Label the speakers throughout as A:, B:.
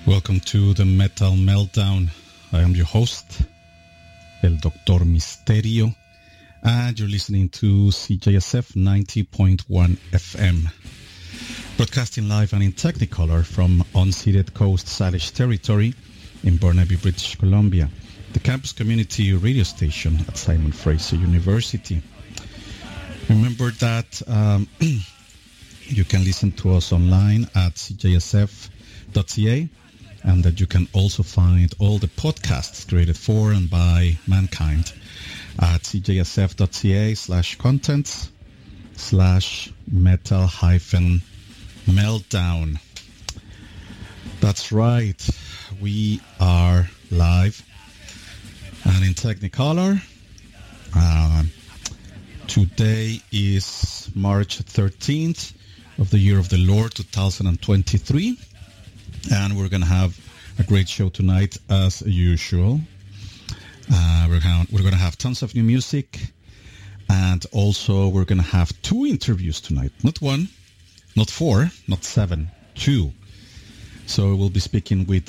A: Welcome to the Metal Meltdown. I am your host, El Doctor Misterio, and you're listening to CJSF 90.1 FM. Broadcasting live and in Technicolor from unceded Coast Salish territory in Burnaby, British Columbia, the campus community radio station at Simon Fraser University. Remember that you can listen to us online at cjsf.ca, and that you can also find all the podcasts created for and by mankind at cjsf.ca/contents/metal-meltdown. That's right. We are live and in Technicolor. Today is March 13th of the year of the Lord 2023. And we're going to have a great show tonight, as usual. We're going to have tons of new music. And also, we're going to have two interviews tonight. Not one, not four, not seven, two. So we'll be speaking with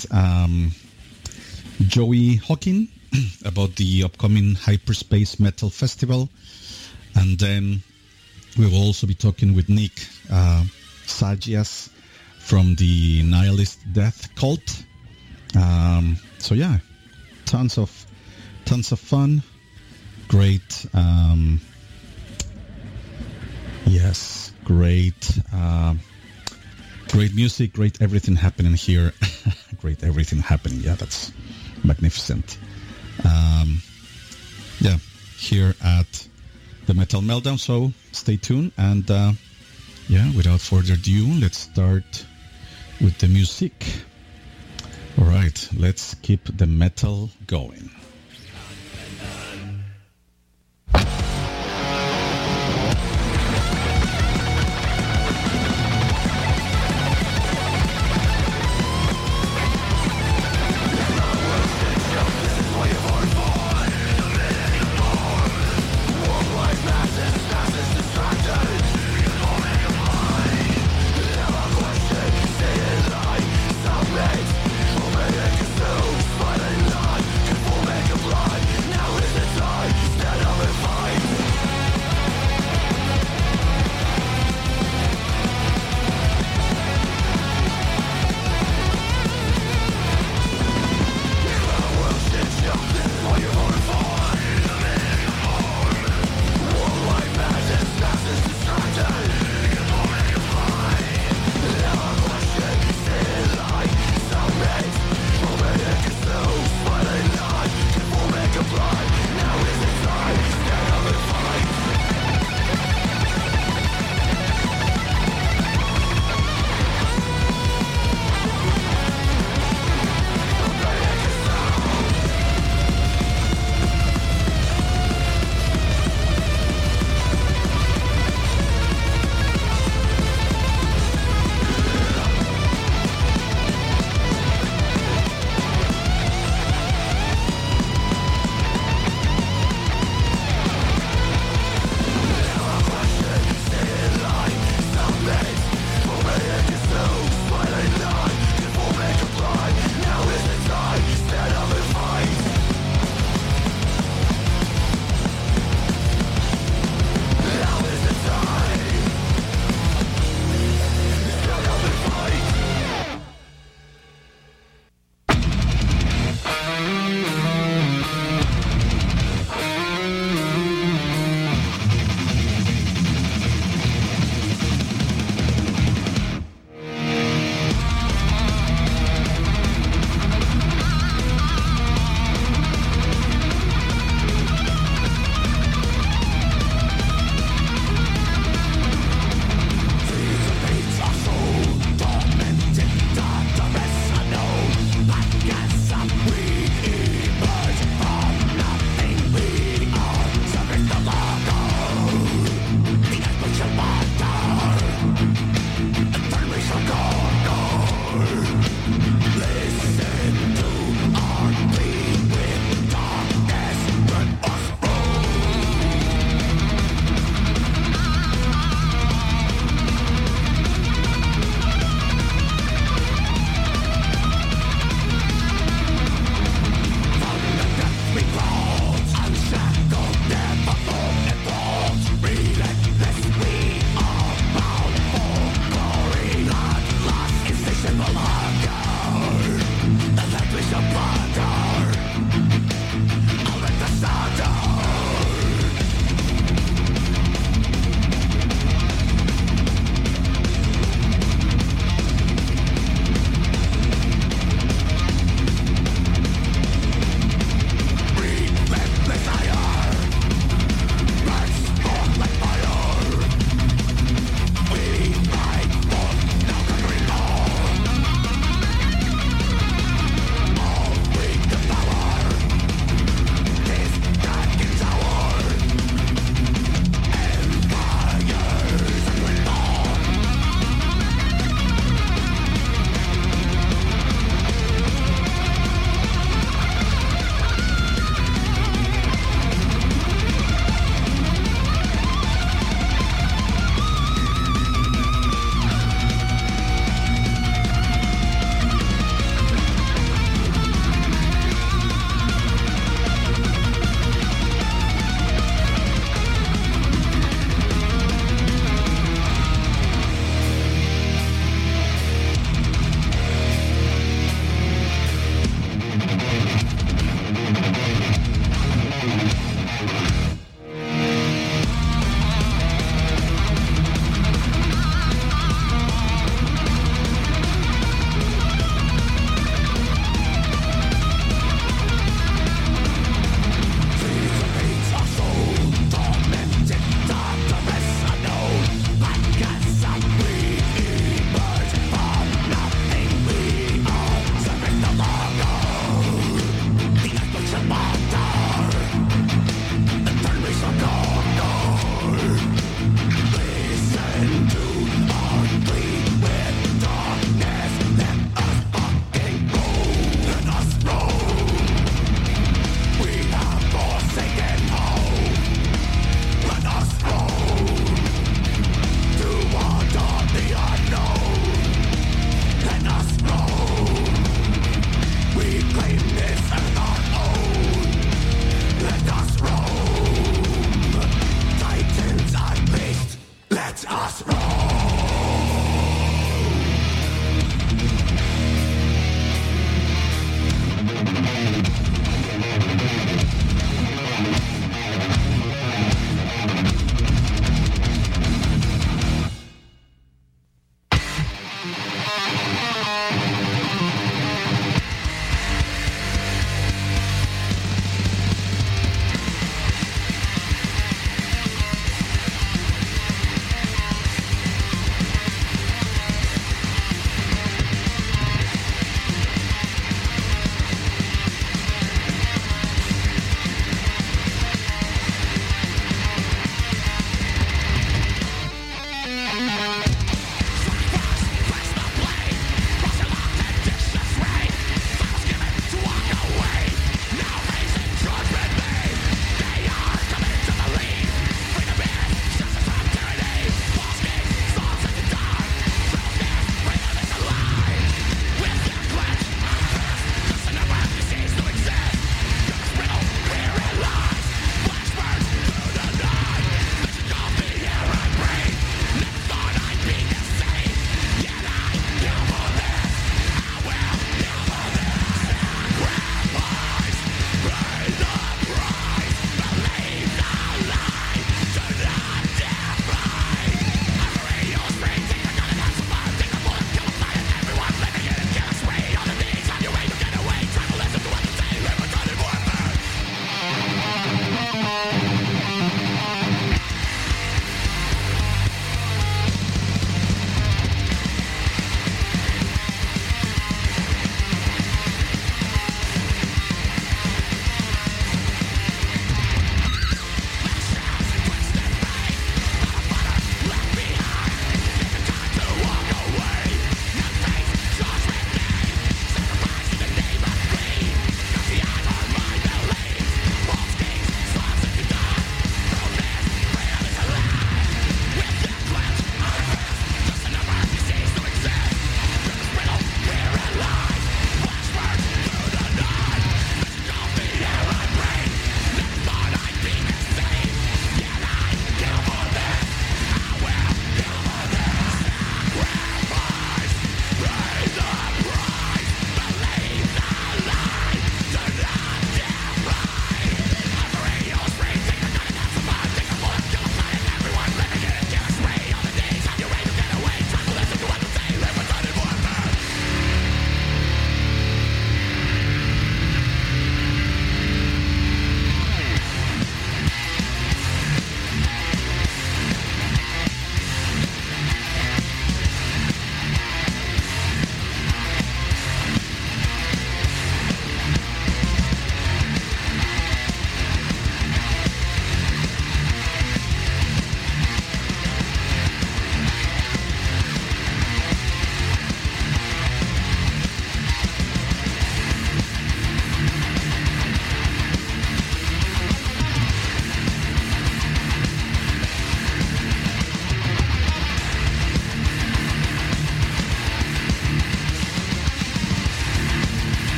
A: Joey Hawking about the upcoming Hyperspace Metal Festival. And then we will also be talking with Nick Sagias from the Nihilist Death Cult. So yeah, tons of fun. Great, great music, great everything happening here. Great everything happening. Yeah, that's magnificent. Here at the Metal Meltdown. So stay tuned, and without further ado, let's start with the music. All right, let's keep the metal going.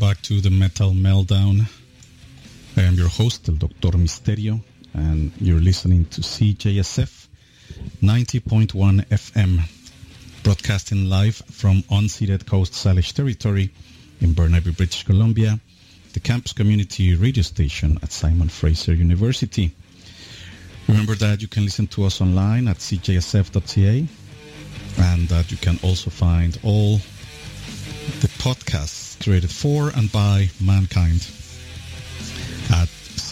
A: back to the Metal Meltdown. I am your host, El Dr. Misterio, and you're listening to CJSF 90.1 FM, broadcasting live from unceded Coast Salish territory in Burnaby, British Columbia, the campus community radio station at Simon Fraser University. Remember that you can listen to us online at cjsf.ca, and that you can also find all the podcasts created for and by mankind at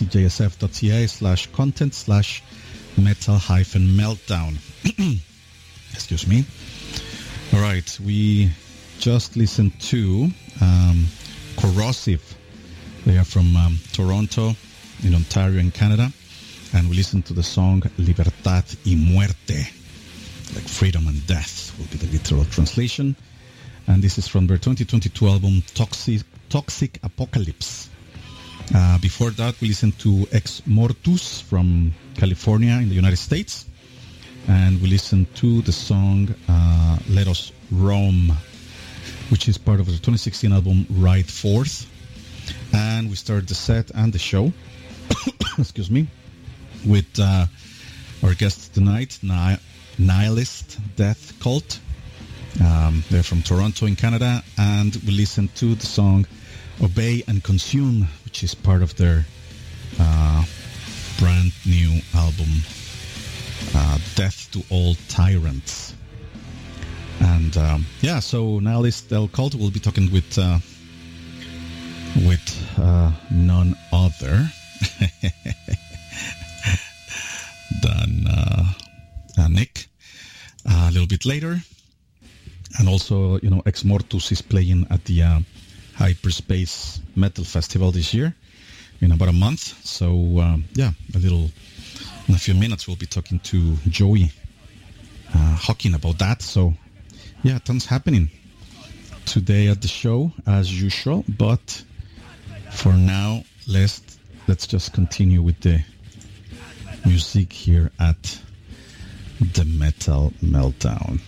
A: cjsf.ca/content/metal-meltdown. Excuse me. All right, we just listened to Corrosive. They are from Toronto in Ontario in Canada, and we listened to the song Libertad y Muerte, like freedom and death will be the literal translation. And this is from their 2022 album Toxic Apocalypse. Before that, we listened to Ex Mortus from California in the United States. And we listened to the song Let Us Roam, which is part of the 2016 album Ride Forth. And we started the set and the show, excuse me, with our guest tonight, Nihilist Death Cult. They're from Toronto in Canada, and we listened to the song Obey and Consume, which is part of their brand new album Death to All Tyrants. And so Nihilist Death Cult will be talking with none other than Nick a little bit later. And also, Ex Mortus is playing at the Hyperspace Metal Festival this year in about a month. So, in a few minutes, we'll be talking to Joey Hawking about that. So, tons happening today at the show as usual. But for now, let's just continue with the music here at the Metal Meltdown.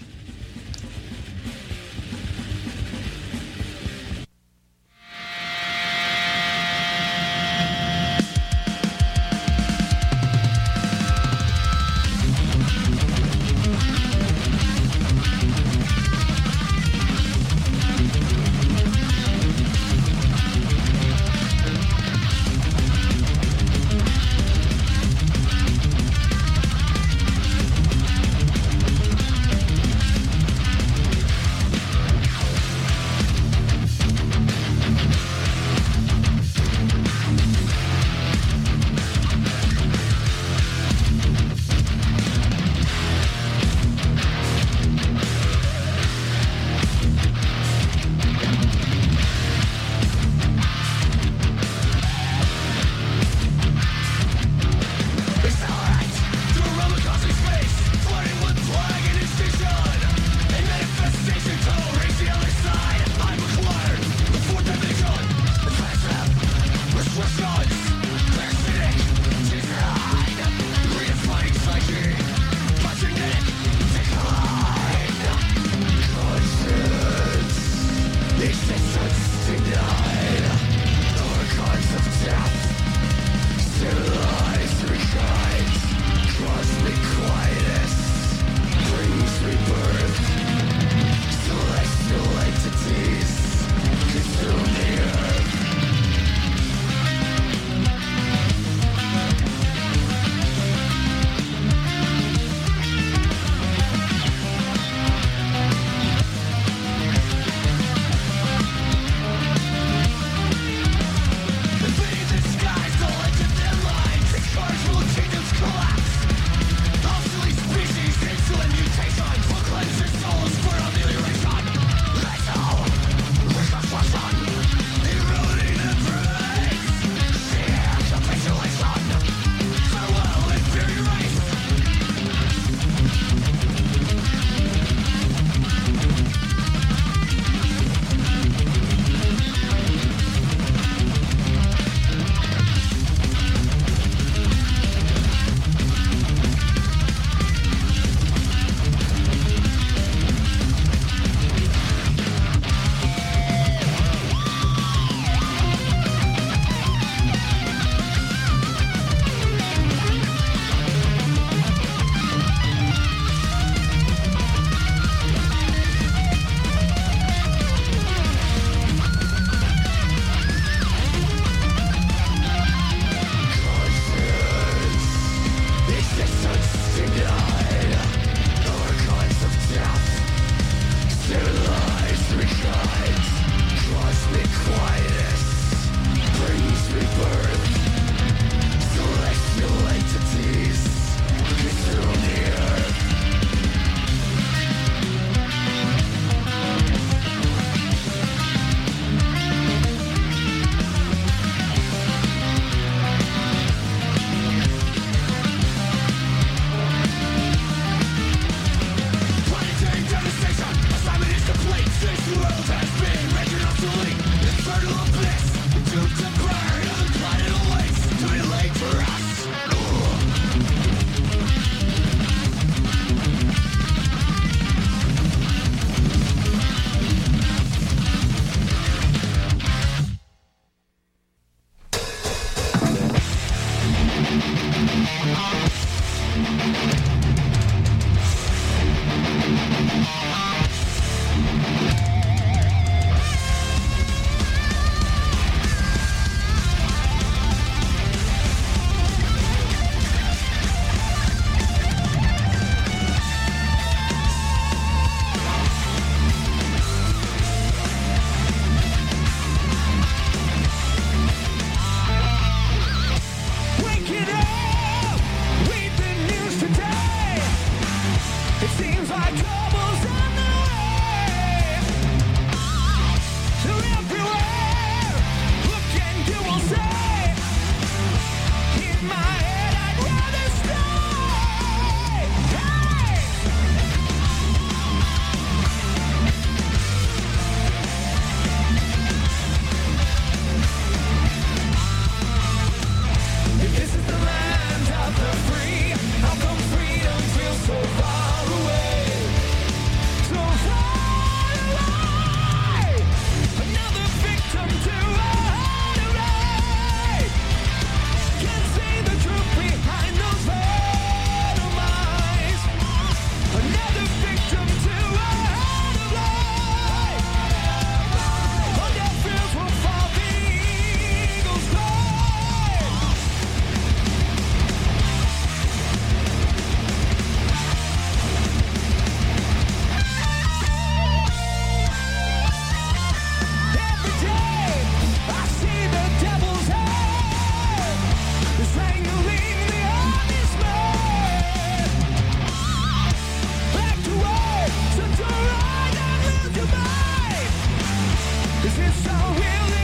B: 'Cause it's all we'll